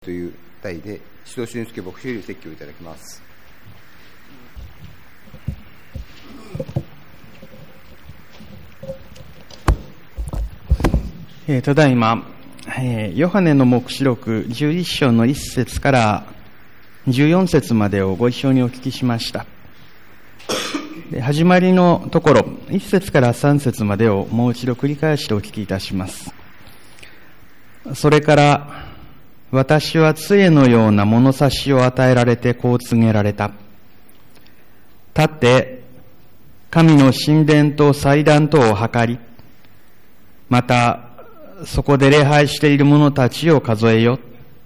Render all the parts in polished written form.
という題で、指導俊介牧師より説教いただきます。 ただいま、ヨハネの黙示録11章の1節から14節までをご一緒にお聞きしました。始まりのところ、1節から3節までをもう一度繰り返してお聞きいたします。それから、私は杖のような物差しを与えられてこう告げられた。立って、神の神殿と祭壇とを測り、また、そこで礼拝している者たちを数えよ。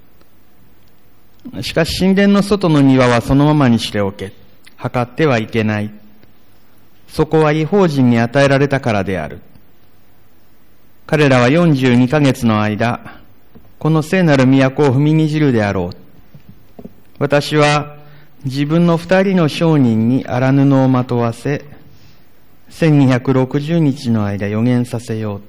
しかし神殿の外の庭はそのままにしておけ。測ってはいけない。そこは異邦人に与えられたからである。彼らは42ヶ月の間、この聖なる都を踏みにじるであろう。私は自分の2人の商人に荒布をまとわせ、1260日の間予言させよ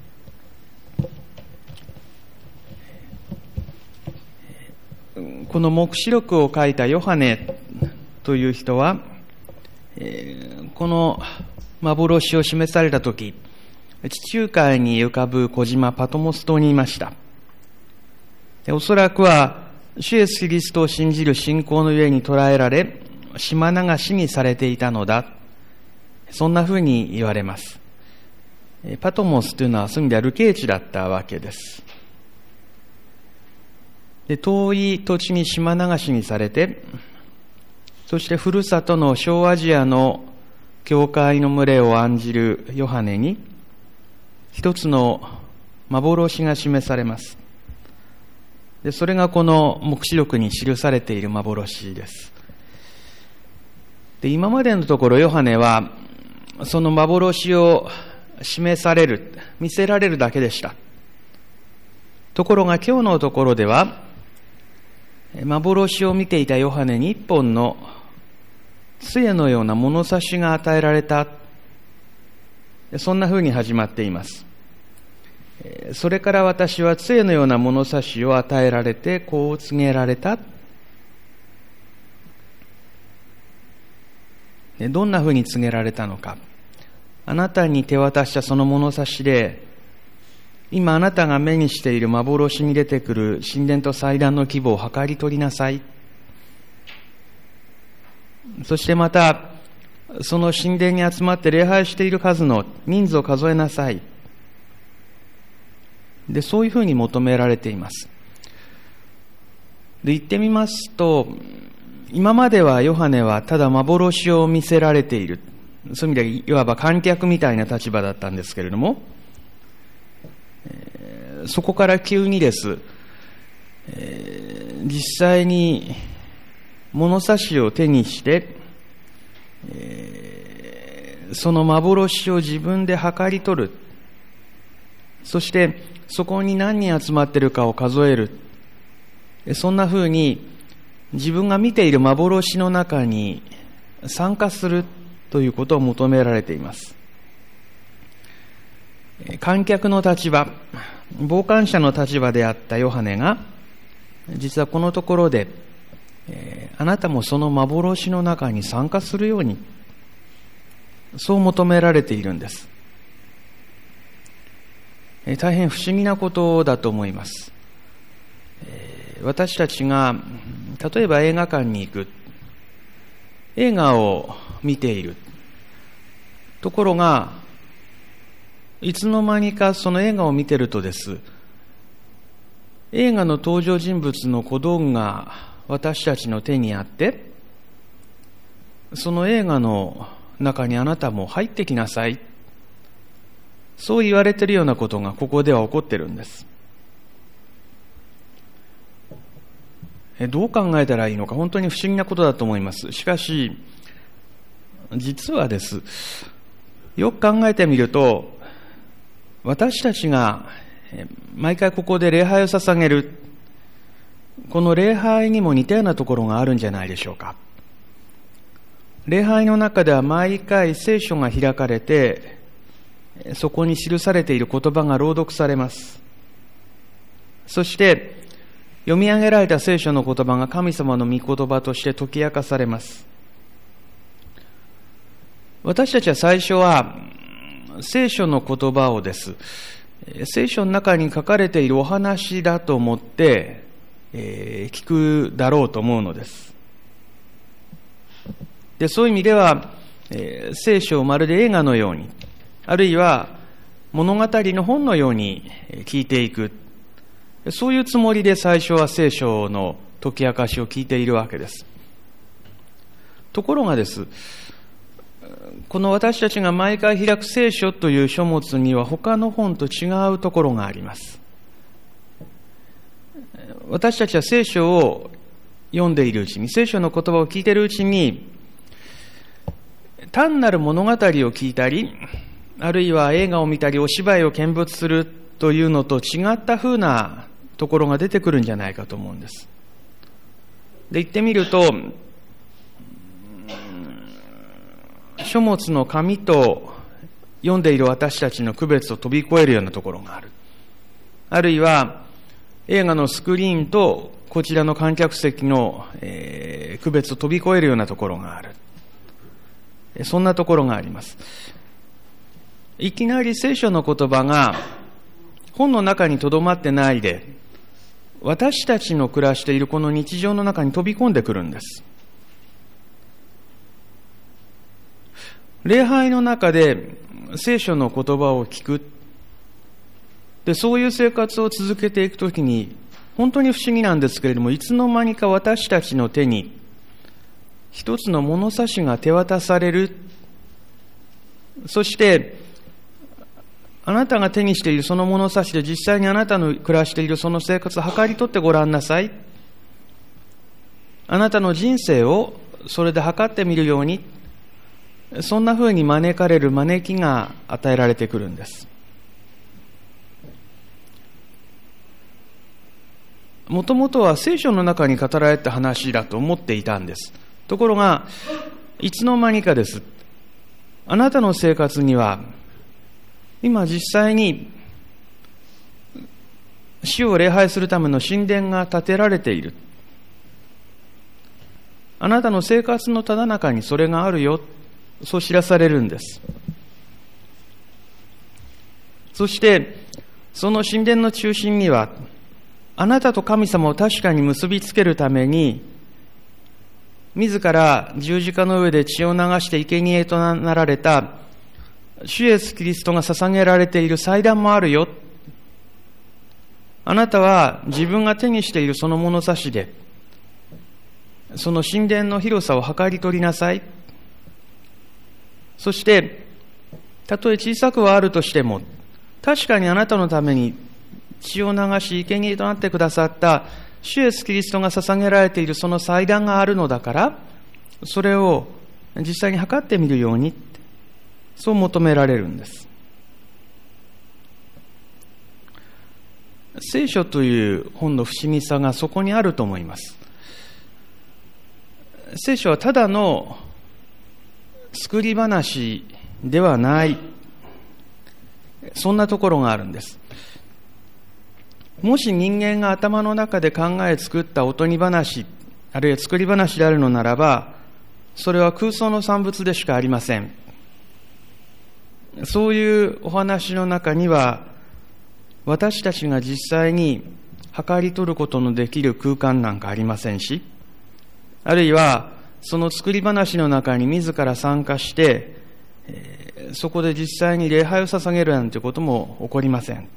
う。この黙示録を書いたヨハネという人は、この幻を示されたとき、地中海に浮かぶ小島パトモス島にいました。おそらくは、主イエスキリストを信じる信仰のゆえに捉えられ、島流しにされていたのだ。そんなふうに言われます。パトモスというのはそういう意味では流刑地だったわけです。で、遠い土地に島流しにされて、そしてふるさとの小アジアの教会の群れを案じるヨハネに、一つの幻が示されます。で、それがこの黙示録に記されている幻です。で、今までのところヨハネはその幻を示される、見せられるだけでした。ところが今日のところでは、幻を見ていたヨハネに一本の杖のような物差しが与えられた。そんな風に始まっています。それから私は杖のような物差しを与えられてこう告げられた。どんな風に告げられたのか。あなたに手渡したその物差しで、今あなたが目にしている幻に出てくる神殿と祭壇の規模を測り取りなさい。そしてまた、その神殿に集まって礼拝している数の人数を数えなさい。で、そういうふうに求められています。で、言ってみますと、今まではヨハネはただ幻を見せられている。そういう意味でいわば観客みたいな立場だったんですけれども、そこから急にです、実際に物差しを手にして、その幻を自分で測り取る。そしてそこに何人集まっているかを数える。そんな風に自分が見ている幻の中に参加するということを求められています。観客の立場、傍観者の立場であったヨハネが、実はこのところで、あなたもその幻の中に参加するように、そう求められているんです。大変不思議なことだと思います。私たちが例えば映画館に行く、映画を見ているところが、いつの間にかその映画を見ているとです、映画の登場人物の小道具が私たちの手にあって、その映画の中にあなたも入ってきなさい、そう言われているようなことがここでは起こっているんです。どう考えたらいいのか、本当に不思議なことだと思います。しかし、実はです、よく考えてみると、私たちが毎回ここで礼拝を捧げる、この礼拝にも似たようなところがあるんじゃないでしょうか。礼拝の中では毎回聖書が開かれて、そこに記されている言葉が朗読されます。そして読み上げられた聖書の言葉が神様の御言葉として解き明かされます。私たちは最初は聖書の言葉をです、聖書の中に書かれているお話だと思って、聞くだろうと思うのです。で、そういう意味では、聖書をまるで映画のように、あるいは物語の本のように聞いていく、そういうつもりで最初は聖書の解き明かしを聞いているわけです。ところがです、この私たちが毎回開く聖書という書物には他の本と違うところがあります。私たちは聖書を読んでいるうちに、聖書の言葉を聞いているうちに、単なる物語を聞いたり、あるいは映画を見たりお芝居を見物するというのと違った風なところが出てくるんじゃないかと思うんです。で、言ってみると、書物の紙と読んでいる私たちの区別を飛び越えるようなところがある。あるいは映画のスクリーンとこちらの観客席の、区別を飛び越えるようなところがある。そんなところがあります。いきなり聖書の言葉が本の中にとどまってないで、私たちの暮らしているこの日常の中に飛び込んでくるんです。礼拝の中で聖書の言葉を聞く。で、そういう生活を続けていくときに、本当に不思議なんですけれども、いつの間にか私たちの手に一つの物差しが手渡される。そして、あなたが手にしているその物差しで実際にあなたの暮らしているその生活を測り取ってごらんなさい。あなたの人生をそれで測ってみるように、そんな風に招かれる招きが与えられてくるんです。もともとは聖書の中に語られた話だと思っていたんです。ところが、いつの間にかです。あなたの生活には、今実際に主を礼拝するための神殿が建てられている。あなたの生活のただ中にそれがあるよ。そう知らされるんです。そして、その神殿の中心には、あなたと神様を確かに結びつけるために、自ら十字架の上で血を流して生贄となられた主イエスキリストが捧げられている祭壇もあるよ。あなたは自分が手にしているその物差しで、その神殿の広さを測り取りなさい。そして、たとえ小さくはあるとしても、確かにあなたのために血を流し生贄となってくださった主イエスキリストが捧げられているその祭壇があるのだから、それを実際に測ってみるように、そう求められるんです。聖書という本の不思議さがそこにあると思います。聖書はただの作り話ではない、そんなところがあるんです。もし人間が頭の中で考え作ったおとぎ話、あるいは作り話であるのならば、それは空想の産物でしかありません。そういうお話の中には、私たちが実際に測り取ることのできる空間なんかありませんし、あるいはその作り話の中に自ら参加して、そこで実際に礼拝を捧げるなんてことも起こりません。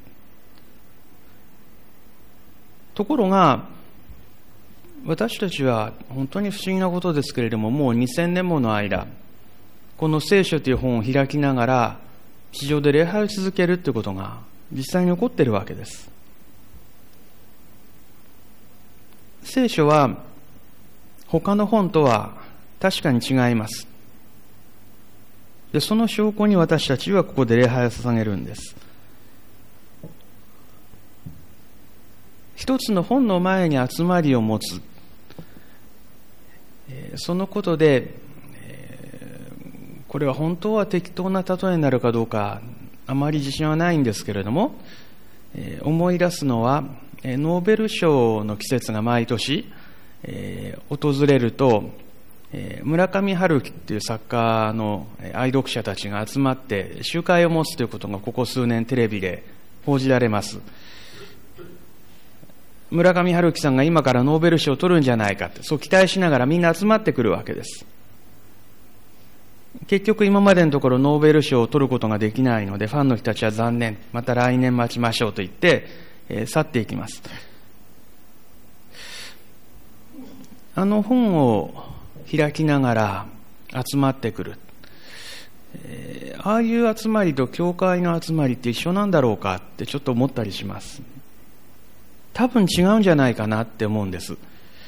ところが、私たちは本当に不思議なことですけれども、もう2000年もの間、この聖書という本を開きながら、地上で礼拝を続けるということが実際に起こっているわけです。聖書は他の本とは確かに違います。で、その証拠に私たちはここで礼拝を捧げるんです。一つの本の前に集まりを持つ。そのことで、これは本当は適当な例えになるかどうかあまり自信はないんですけれども、思い出すのはノーベル賞の季節が毎年、訪れると、村上春樹という作家の愛読者たちが集まって集会を持つということがここ数年テレビで報じられます。村上春樹さんが今からノーベル賞を取るんじゃないかって、そう期待しながらみんな集まってくるわけです。結局今までのところノーベル賞を取ることができないので、ファンの人たちは残念、また来年待ちましょうと言って、去っていきます。本を開きながら集まってくる、ああいう集まりと教会の集まりって一緒なんだろうかってちょっと思ったりします。多分違うんじゃないかなって思うんです。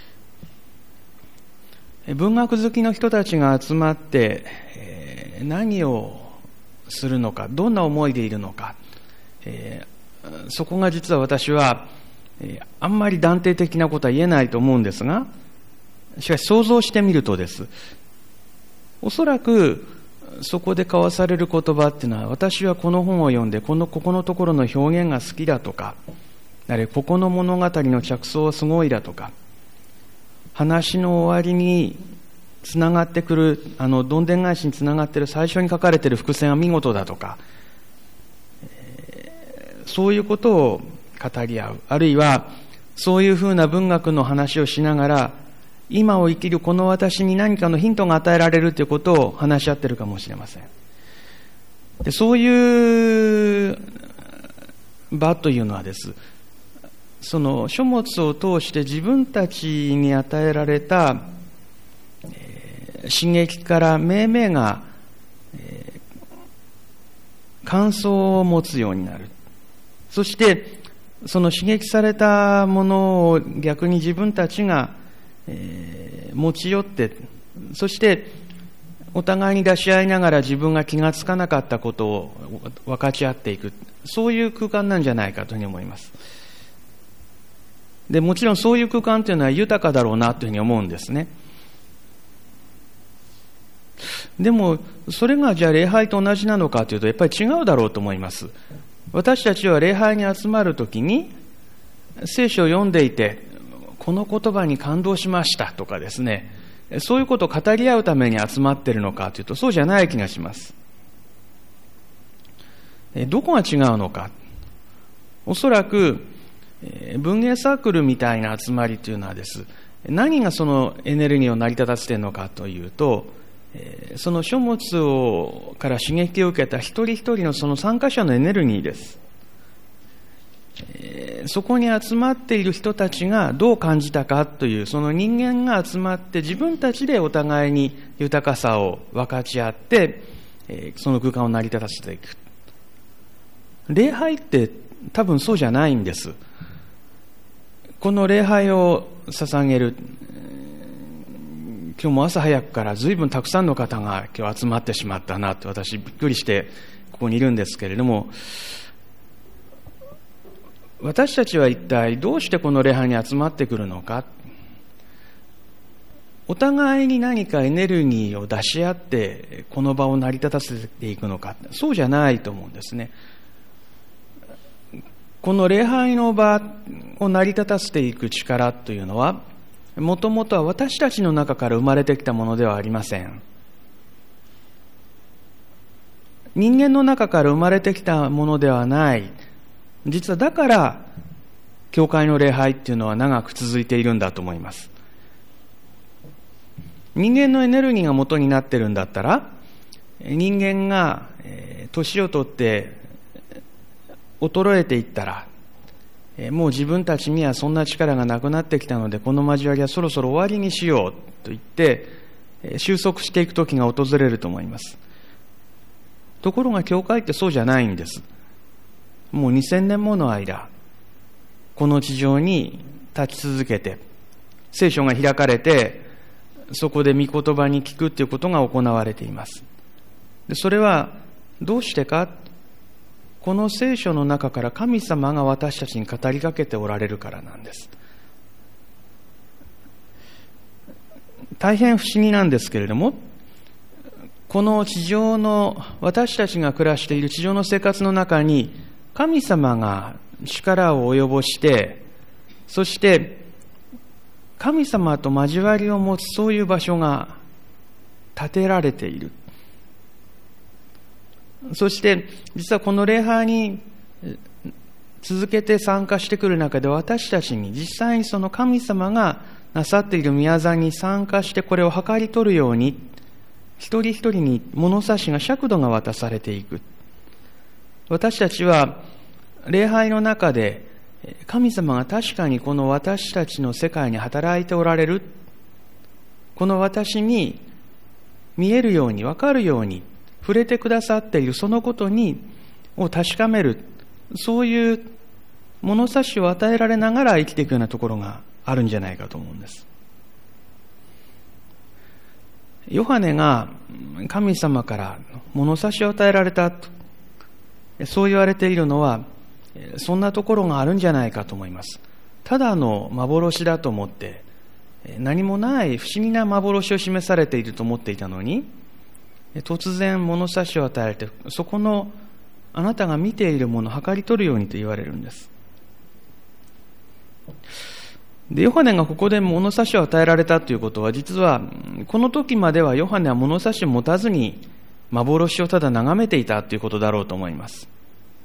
文学好きの人たちが集まって、何をするのか、どんな思いでいるのか、そこが実は私は、あんまり断定的なことは言えないと思うんですが、しかし想像してみるとです。おそらくそこで交わされる言葉っていうのは、私はこの本を読んでここのところの表現が好きだとか、あるいはここの物語の着想はすごいだとか、話の終わりにつながってくる、どんでん返しにつながっている最初に書かれている伏線は見事だとか、そういうことを語り合う。あるいはそういうふうな文学の話をしながら、今を生きるこの私に何かのヒントが与えられるということを話し合っているかもしれません。で、そういう場というのはです、その書物を通して自分たちに与えられた、刺激から命名が、感想を持つようになる。そしてその刺激されたものを逆に自分たちが持ち寄って、そしてお互いに出し合いながら自分が気がつかなかったことを分かち合っていく、そういう空間なんじゃないかというふうに思います。で、もちろんそういう空間というのは豊かだろうなというふうに思うんですね。でもそれがじゃあ礼拝と同じなのかというと、やっぱり違うだろうと思います。私たちは礼拝に集まるときに聖書を読んでいて、この言葉に感動しましたとかですね、そういうことを語り合うために集まっているのかというと、そうじゃない気がします。どこが違うのか。おそらく文芸サークルみたいな集まりというのはです、何がそのエネルギーを成り立たせているのかというと、その書物から刺激を受けた一人一人のその参加者のエネルギーです。そこに集まっている人たちがどう感じたかという、その人間が集まって自分たちでお互いに豊かさを分かち合って、その空間を成り立たせていく。礼拝って多分そうじゃないんです。この礼拝を捧げる、今日も朝早くから随分たくさんの方が今日集まってしまったなって、私びっくりしてここにいるんですけれども、私たちは一体どうしてこの礼拝に集まってくるのか。お互いに何かエネルギーを出し合ってこの場を成り立たせていくのか。そうじゃないと思うんですね。この礼拝の場を成り立たせていく力というのは、もともとは私たちの中から生まれてきたものではありません。人間の中から生まれてきたものではない。実はだから教会の礼拝っていうのは長く続いているんだと思います。人間のエネルギーが元になっているんだったら、人間が年を取って衰えていったら、もう自分たちにはそんな力がなくなってきたので、この交わりはそろそろ終わりにしようと言って収束していく時が訪れると思います。ところが教会ってそうじゃないんです。もう2000年もの間、この地上に立ち続けて、聖書が開かれて、そこで御言葉に聞くということが行われています。で、それはどうしてか。この聖書の中から神様が私たちに語りかけておられるからなんです。大変不思議なんですけれども、この地上の、私たちが暮らしている地上の生活の中に、神様が力を及ぼしてそして神様と交わりを持つそういう場所が建てられている。そして実はこの礼拝に続けて参加してくる中で、私たちに実際にその神様がなさっている宮座に参加してこれを計り取るように、一人一人に物差しが尺度が渡されていく。私たちは礼拝の中で神様が確かにこの私たちの世界に働いておられる、この私に見えるように分かるように触れてくださっている、そのことを確かめる、そういう物差しを与えられながら生きていくようなところがあるんじゃないかと思うんです。ヨハネが神様から物差しを与えられたと、そう言われているのはそんなところがあるんじゃないかと思います。ただの幻だと思って、何もない不思議な幻を示されていると思っていたのに、突然物差しを与えられて、そこのあなたが見ているものを計り取るようにと言われるんです。で、ヨハネがここで物差しを与えられたということは、実はこの時まではヨハネは物差しを持たずに幻をただ眺めていたということだろうと思います。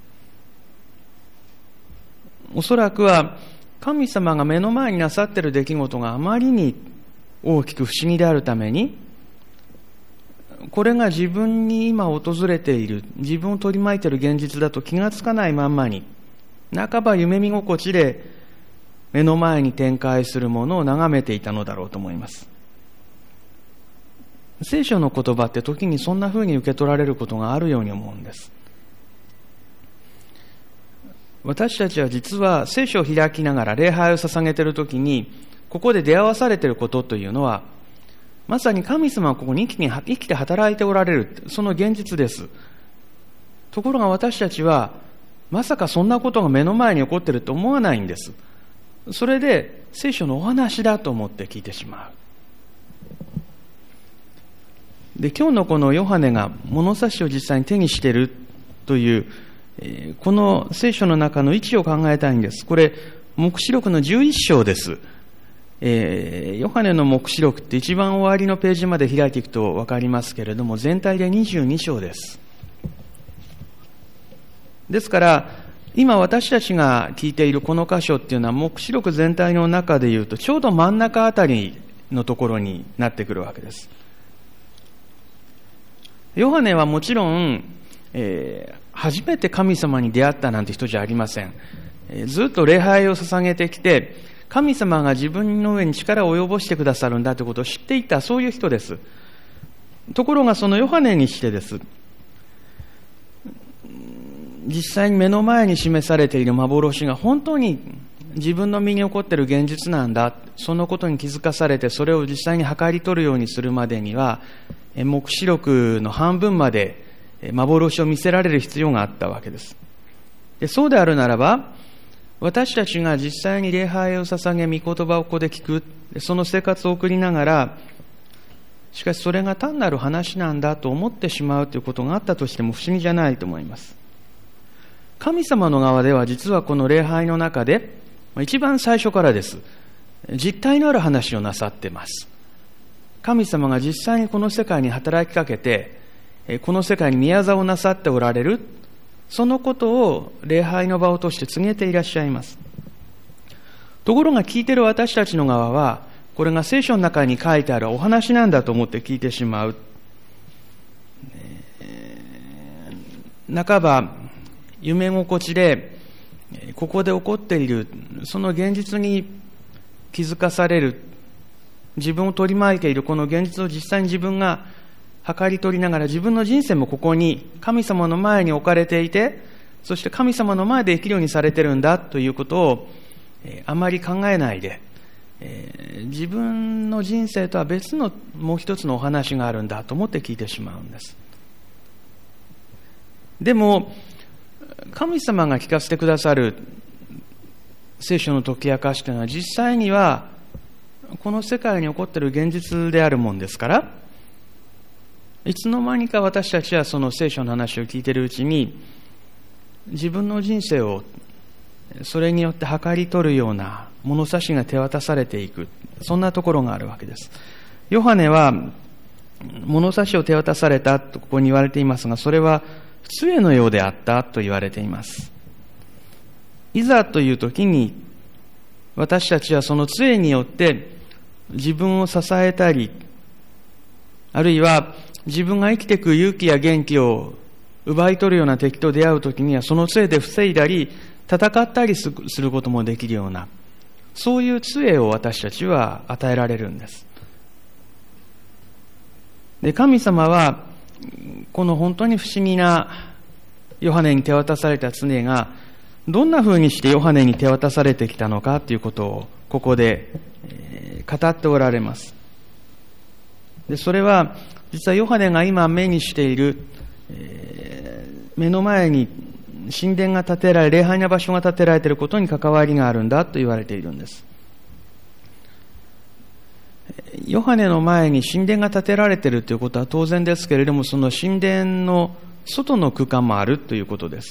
おそらくは神様が目の前になさっている出来事があまりに大きく不思議であるために、これが自分に今訪れている、自分を取り巻いている現実だと気がつかないまんまに、半ば夢見心地で目の前に展開するものを眺めていたのだろうと思います。聖書の言葉って時にそんな風に受け取られることがあるように思うんです。私たちは実は聖書を開きながら礼拝を捧げているときに、ここで出会わされていることというのは、まさに神様はここに生きて働いておられる、その現実です。ところが私たちは、まさかそんなことが目の前に起こっていると思わないんです。それで聖書のお話だと思って聞いてしまう。で、今日のこのヨハネが物差しを実際に手にしているという、この聖書の中の位置を考えたいんです。これ、黙示録の11章です。ヨハネの黙示録って一番終わりのページまで開いていくと分かりますけれども、全体で22章です。ですから、今私たちが聞いているこの箇所っていうのは、黙示録全体の中でいうと、ちょうど真ん中あたりのところになってくるわけです。ヨハネはもちろん、初めて神様に出会ったなんて人じゃありません。ずっと礼拝を捧げてきて、神様が自分の上に力を及ぼしてくださるんだということを知っていた、そういう人です。ところがそのヨハネにしてです。実際に目の前に示されている幻が本当に自分の身に起こっている現実なんだ、そのことに気づかされて、それを実際に計り取るようにするまでには、黙示録の半分まで幻を見せられる必要があったわけです。で、そうであるならば、私たちが実際に礼拝を捧げ、御言葉をここで聞く、その生活を送りながら、しかしそれが単なる話なんだと思ってしまうということがあったとしても不思議じゃないと思います。神様の側では実はこの礼拝の中で、一番最初からです。実体のある話をなさっています。神様が実際にこの世界に働きかけて、この世界に宮座をなさっておられる、そのことを礼拝の場を通して告げていらっしゃいます。ところが聞いている私たちの側は、これが聖書の中に書いてあるお話なんだと思って聞いてしまう。半ば夢心地で、ここで起こっている、その現実に気づかされる、自分を取り巻いているこの現実を実際に自分が計り取りながら、自分の人生もここに神様の前に置かれていて、そして神様の前で生きるようにされているんだということをあまり考えないで、自分の人生とは別のもう一つのお話があるんだと思って聞いてしまうんです。でも神様が聞かせてくださる聖書の解き明かしというのは、実際にはこの世界に起こっている現実であるもんですから、いつの間にか私たちはその聖書の話を聞いているうちに、自分の人生をそれによって計り取るような物差しが手渡されていく、そんなところがあるわけです。ヨハネは物差しを手渡されたとここに言われていますが、それは杖のようであったと言われています。いざという時に私たちはその杖によって自分を支えたり、あるいは自分が生きていく勇気や元気を奪い取るような敵と出会うときには、その杖で防いだり戦ったりすることもできるような、そういう杖を私たちは与えられるんです。で、神様はこの本当に不思議なヨハネに手渡された杖がどんな風にしてヨハネに手渡されてきたのかということをここで語っておられます。で、それは実はヨハネが今目にしている、目の前に神殿が建てられ、礼拝な場所が建てられていることに関わりがあるんだと言われているんです。ヨハネの前に神殿が建てられているということは当然ですけれども、その神殿の外の空間もあるということです。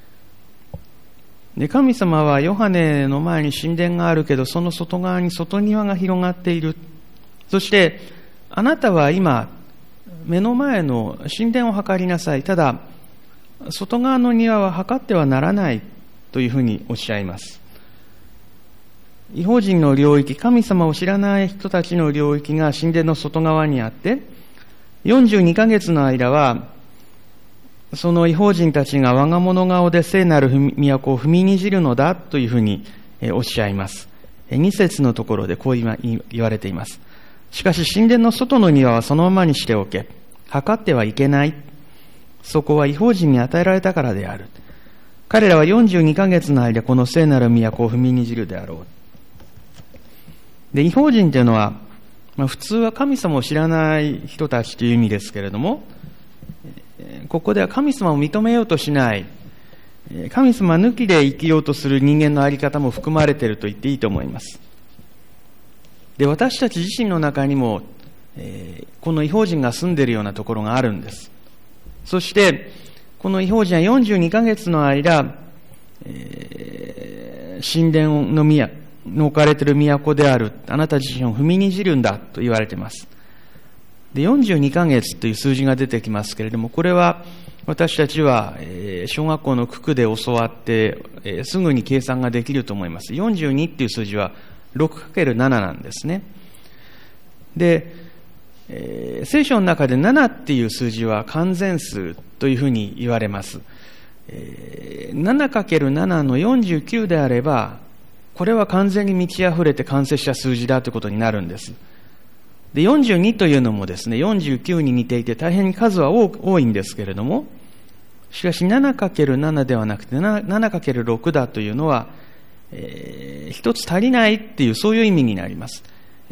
で、神様はヨハネの前に神殿があるけど、その外側に外庭が広がっている。そしてあなたは今目の前の神殿を測りなさい。ただ外側の庭は測ってはならないというふうにおっしゃいます。異邦人の領域、神様を知らない人たちの領域が神殿の外側にあって、42ヶ月の間はその異邦人たちが我が物顔で聖なる都を踏みにじるのだというふうにおっしゃいます。2節のところでこう言われています。しかし神殿の外の庭はそのままにしておけ。測ってはいけない。そこは異邦人に与えられたからである。彼らは42ヶ月の間この聖なる都を踏みにじるであろう。で、異邦人というのは、普通は神様を知らない人たちという意味ですけれども、ここでは神様を認めようとしない、神様抜きで生きようとする人間の在り方も含まれていると言っていいと思います。で、私たち自身の中にも、この異邦人が住んでいるようなところがあるんです。そしてこの異邦人は42ヶ月の間、神殿の置かれている都であるあなた自身を踏みにじるんだと言われています。で、42ヶ月という数字が出てきますけれども、これは私たちは小学校の九九で教わってすぐに計算ができると思います。42っていう数字は 6×7 なんですね。で、聖書の中で7っていう数字は完全数というふうに言われます。7×7 の49であれば、これは完全に満ち溢れて完成した数字だということになるんです。で、42というのもですね、49に似ていて大変に数は多いんですけれども、しかし 7×7 ではなくて 7×6 だというのは、一つ足りないっていう、そういう意味になります。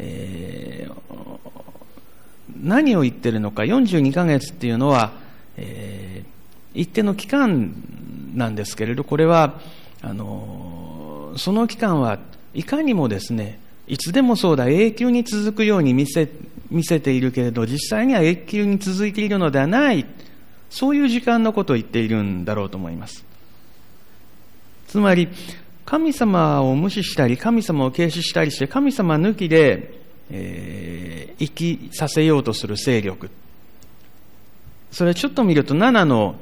何を言ってるのか、42ヶ月っていうのは、一定の期間なんですけれど、これはその期間はいかにもですね、いつでもそうだ、永久に続くように見せているけれど、実際には永久に続いているのではない、そういう時間のことを言っているんだろうと思います。つまり神様を無視したり神様を軽視したりして神様抜きで、生きさせようとする勢力、それちょっと見ると7の、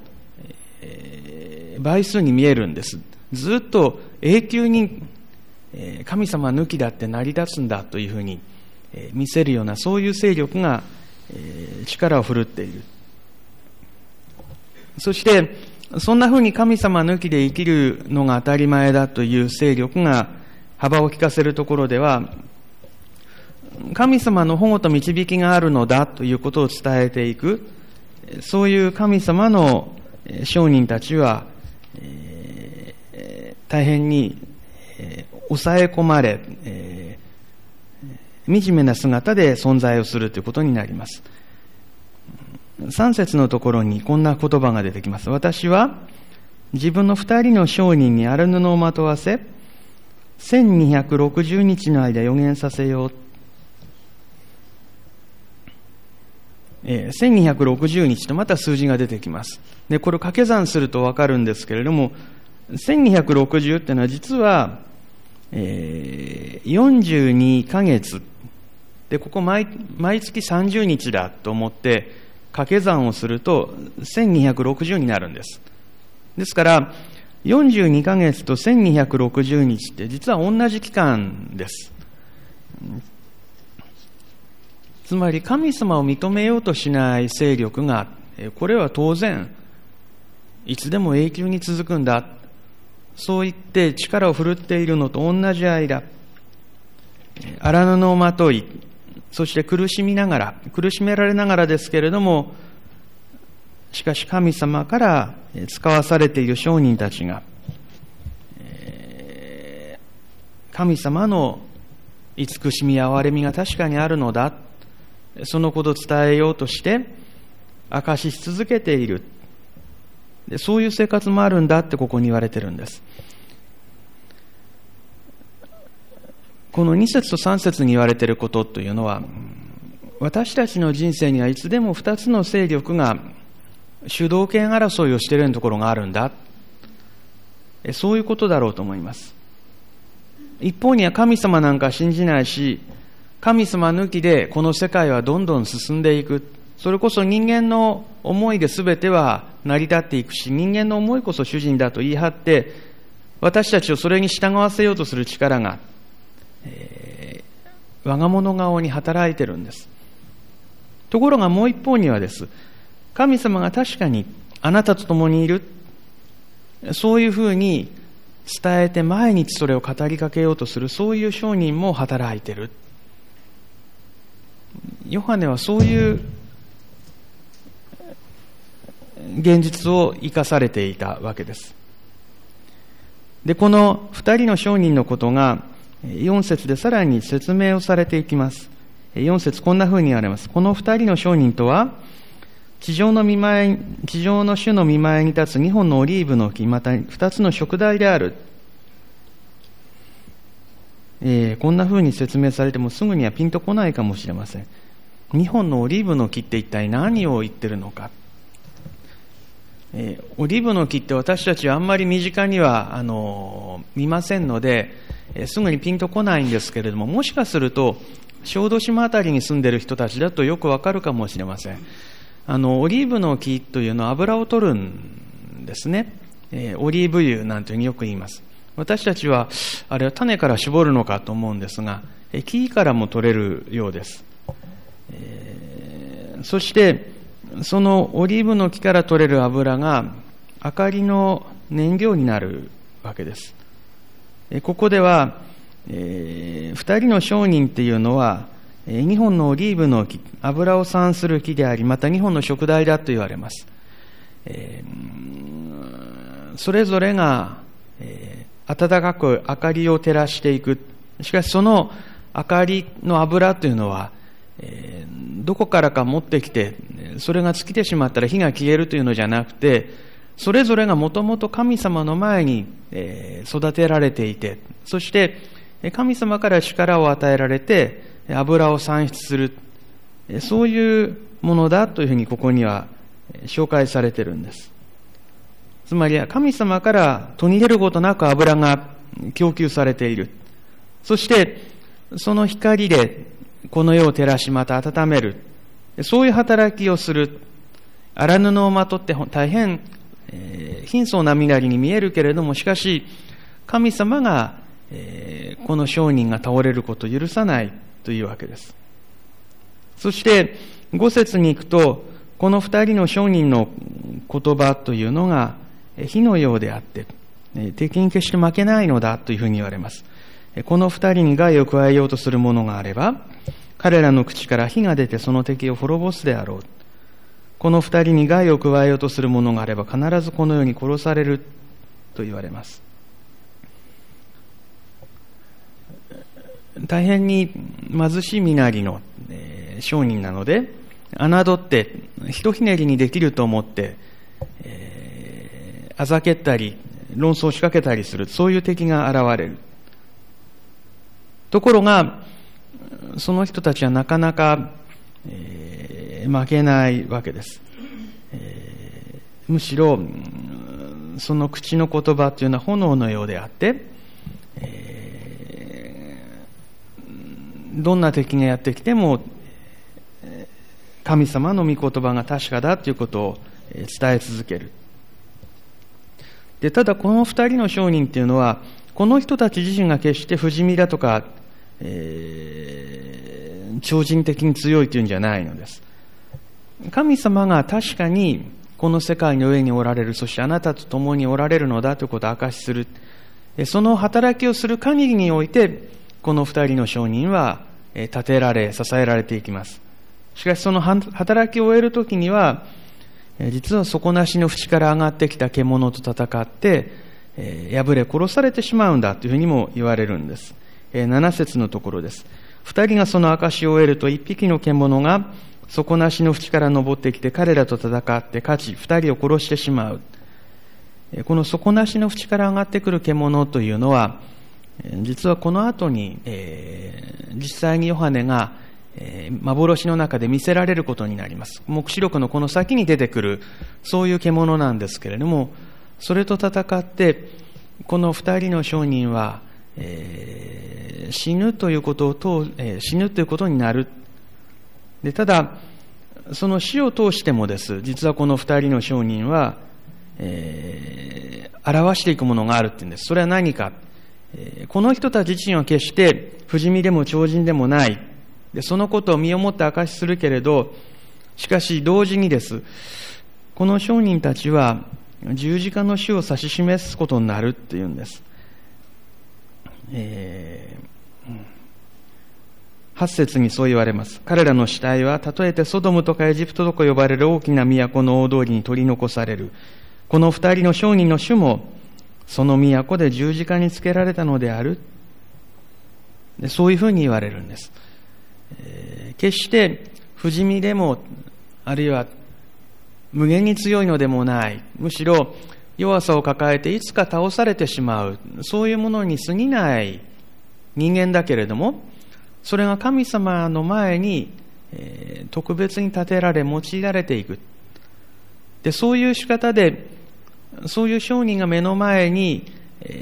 倍数に見えるんです。ずっと永久に神様抜きだって成り立つんだというふうに見せるような、そういう勢力が力を振るっている。そしてそんなふうに神様抜きで生きるのが当たり前だという勢力が幅を利かせるところでは、神様の保護と導きがあるのだということを伝えていく、そういう神様の商人たちは、大変に抑え込まれ、惨めな姿で存在をするということになります。3節のところにこんな言葉が出てきます。私は自分の2人の商人に荒布をまとわせ、1260日の間予言させよう。1260日とまた数字が出てきます。で、これを掛け算すると分かるんですけれども、1260っていうのは実は 42ヶ月で、ここ毎月30日だと思って掛け算をすると1260になるんです。ですから42ヶ月と1260日って実は同じ期間です。つまり神様を認めようとしない勢力が、これは当然いつでも永久に続くんだ、そう言って力を振るっているのと同じ間、荒布をまとい、そして苦しめられながらですけれども、しかし神様から使わされている商人たちが、神様の慈しみ憐れみが確かにあるのだ、そのことを伝えようとして証し続けている。で、そういう生活もあるんだってここに言われてるんです。この2節と3節に言われていることというのは、私たちの人生にはいつでも2つの勢力が主導権争いをしているところがあるんだ、そういうことだろうと思います。一方には神様なんか信じないし、神様抜きでこの世界はどんどん進んでいく、それこそ人間の思いで全ては成り立っていくし、人間の思いこそ主人だと言い張って私たちをそれに従わせようとする力が、我が物顔に働いてるんです。ところがもう一方にはです、神様が確かにあなたと共にいる、そういうふうに伝えて毎日それを語りかけようとする、そういう商人も働いている。ヨハネはそういう現実を生かされていたわけです。で、この二人の商人のことが4節でさらに説明をされていきます。4節こんな風に言われます。この二人の商人とは、地上の主の御前に立つ2本のオリーブの木、また2つの燭台である。こんな風に説明されてもすぐにはピンとこないかもしれません。2本のオリーブの木って一体何を言ってるのか。オリーブの木って私たちはあんまり身近には見ませんので、すぐにピンとこないんですけれども、もしかすると小豆島あたりに住んでいる人たちだとよくわかるかもしれません。オリーブの木というのは油を取るんですね。オリーブ油なんていうふうによく言います。私たちはあれは種から絞るのかと思うんですが、木からも取れるようです。そしてそのオリーブの木から取れる油が明かりの燃料になるわけです。ここでは、2人の商人っていうのは2本のオリーブの木、油を散する木であり、また2本の燭台だと言われます。それぞれが、暖かく明かりを照らしていく。しかしその明かりの油というのは、どこからか持ってきて、それが尽きてしまったら火が消えるというのじゃなくて、それぞれがもともと神様の前に育てられていて、そして神様から力を与えられて油を産出する、そういうものだというふうにここには紹介されているんです。つまり神様から途切れることなく油が供給されている。そしてその光でこの世を照らし、また温める、そういう働きをする。荒布をまとって大変貧相な身なりに見えるけれども、しかし神様がこの商人が倒れることを許さないというわけです。そして5節に行くと、この2人の商人の言葉というのが火のようであって、敵に決して負けないのだというふうに言われます。この2人に害を加えようとする者があれば、彼らの口から火が出てその敵を滅ぼすであろう。この2人に害を加えようとする者があれば、必ずこの世に殺されると言われます。大変に貧しい身なりの商人なので、侮ってひとひねりにできると思って、あざけったり論争を仕掛けたりする、そういう敵が現れる。ところがその人たちはなかなか、負けないわけです。むしろその口の言葉というのは炎のようであって、 どんな敵がやってきても神様の御言葉が確かだということを伝え続ける。で、ただこの二人の証人っていうのは、この人たち自身が決して不死身だとか、超人的に強いというんじゃないのです。神様が確かにこの世界の上におられる、そしてあなたと共におられるのだということを証しする。その働きをする限りにおいて、この二人の証人は立てられ、支えられていきます。しかしその働きを終えるときには、実は底なしの淵から上がってきた獣と戦って、敗れ殺されてしまうんだというふうにも言われるんです。7節のところです。二人がその証を終えると、一匹の獣が底なしの淵から登ってきて彼らと戦って勝ち、二人を殺してしまう。この底なしの淵から上がってくる獣というのは、実はこの後に、実際にヨハネが幻の中で見せられることになります。黙示録のこの先に出てくるそういう獣なんですけれども、それと戦ってこの二人の証人は、死ぬということになる。で、ただその死を通してもです、実はこの二人の証人は、表していくものがあるっていうんです。それは何か、この人たち自身は決して不死身でも超人でもない。で、そのことを身をもって証しするけれど、しかし同時にです、この証人たちは十字架の死を指し示すことになるっていうんです。8節にそう言われます。彼らの死体は例えてソドムとかエジプトとか呼ばれる大きな都の大通りに取り残される。この二人の証人の主もその都で十字架につけられたのである。で、そういうふうに言われるんです。決して不死身でも、あるいは無限に強いのでもない、むしろ弱さを抱えていつか倒されてしまう、そういうものに過ぎない人間だけれども、それが神様の前に、特別に立てられ用いられていく。で、そういう仕方で、そういう証人が目の前に、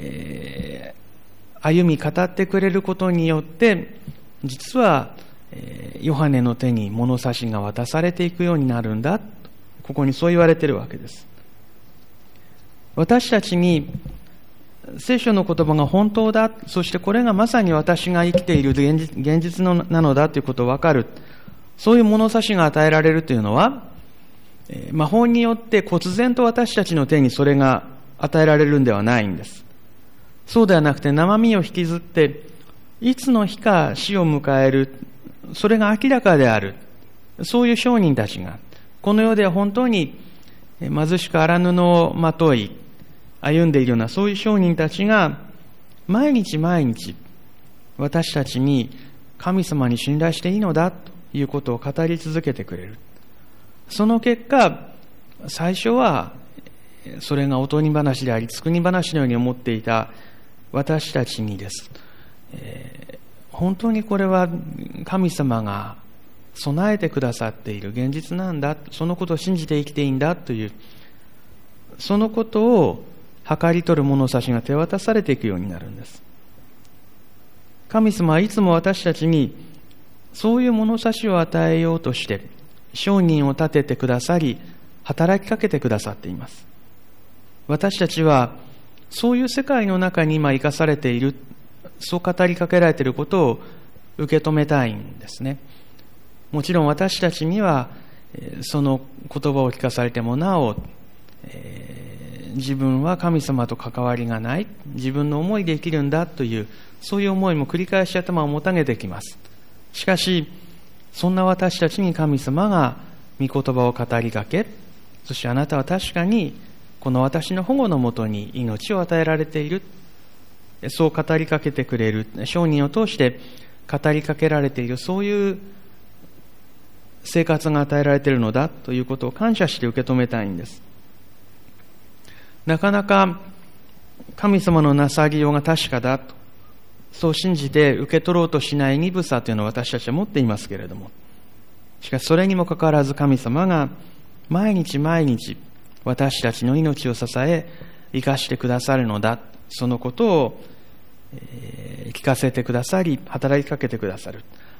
歩み語ってくれることによって、実はヨハネの手に物差しが渡されていくようになるんだ。ここにそう言われているわけです。私たちに聖書の言葉が本当だ、そしてこれがまさに私が生きている現実なのだということを分かる、そういう物差しが与えられるというのは、魔法によって忽然と私たちの手にそれが与えられるんではないんです。そうではなくて、生身を引きずっていつの日か死を迎える、それが明らかである、そういう証人たちがこの世では本当に貧しく荒布をまとい歩んでいるような、そういう証人たちが毎日毎日私たちに神様に信頼していいのだということを語り続けてくれる。その結果、最初はそれがおとぎ話であり作り話のように思っていた私たちにです、本当にこれは神様が備えてくださっている現実なんだ、そのことを信じて生きていいんだという、そのことを計り取る物差しが手渡されていくようになるんです。神様はいつも私たちにそういう物差しを与えようとして証人を立ててくださり、働きかけてくださっています。私たちはそういう世界の中に今生かされている、そう語りかけられていることを受け止めたいんですね。もちろん私たちにはその言葉を聞かされてもなお、自分は神様と関わりがない、自分の思いで生きるんだという、そういう思いも繰り返し頭をもたげてきます。しかしそんな私たちに神様が御言葉を語りかけ、そしてあなたは確かにこの私の保護のもとに命を与えられている、そう語りかけてくれる、証人を通して語りかけられている、そういう生活が与えられているのだということを感謝して受け止めたいんです。なかなか神様のなさぎようが確かだと、そう信じて受け取ろうとしない鈍さというのを私たちは持っていますけれども、しかしそれにもかかわらず神様が毎日毎日私たちの命を支え生かしてくださるのだ、そのことを聞かせてくださり、働きかけてくださる。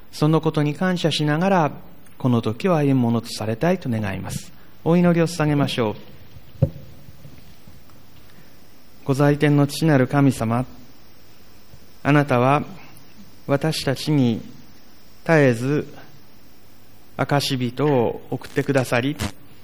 そのことに感謝しながら、この時を歩むものとされたいと願います。お祈りを捧げましょう。ご在天の父なる神様、あなたは私たちに絶えず証人を送ってくださり、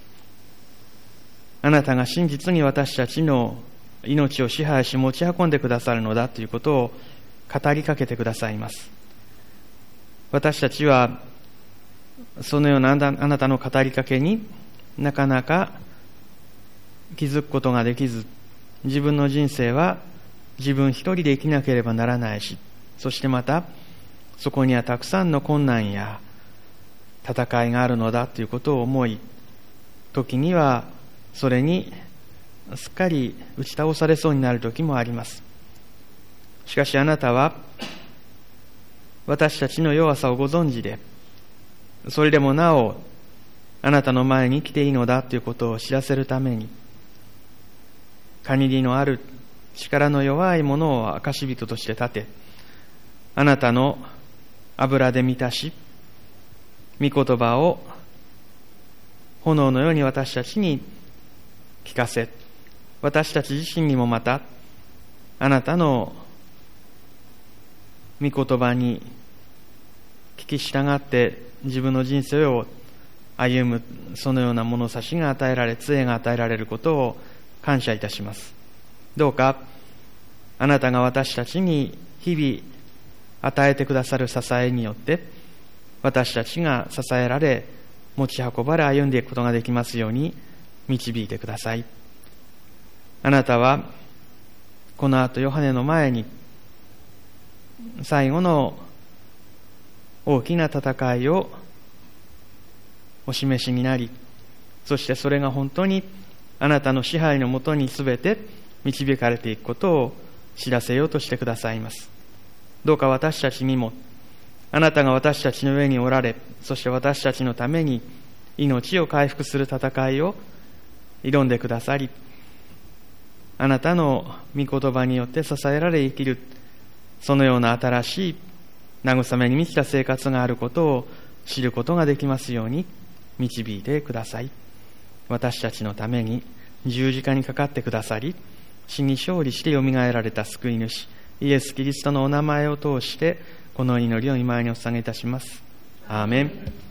あなたが真実に私たちの命を支配し持ち運んでくださるのだということを語りかけてくださいます。私たちはそのようなあなたの語りかけになかなか気づくことができず、自分の人生は自分一人で生きなければならないし、そしてまたそこにはたくさんの困難や戦いがあるのだということを思い、時にはそれにすっかり打ち倒されそうになる時もあります。しかしあなたは私たちの弱さをご存知で、それでもなおあなたの前に来ていいのだということを知らせるために、限りのある力の弱いものを証人として立て、あなたの油で満たし、御言葉を炎のように私たちに聞かせ、私たち自身にもまたあなたの御言葉に聞き従って自分の人生を歩む、そのような物差しが与えられ、杖が与えられることを感謝いたします。どうかあなたが私たちに日々与えてくださる支えによって、私たちが支えられ持ち運ばれ歩んでいくことができますように導いてください。あなたはこの後ヨハネの前に最後の大きな戦いをお示しになり、そしてそれが本当にあなたの支配のもとにすべて導かれていくことを知らせようとしてくださいます。どうか私たちにもあなたが私たちの上におられ、そして私たちのために命を回復する戦いを挑んでくださり、あなたの御言葉によって支えられ生きる、そのような新しい慰めに満ちた生活があることを知ることができますように導いてください。私たちのために十字架にかかってくださり、死に勝利してよみがえられた救い主イエス・キリストのお名前を通してこの祈りを御前にお捧げいたします。アーメン。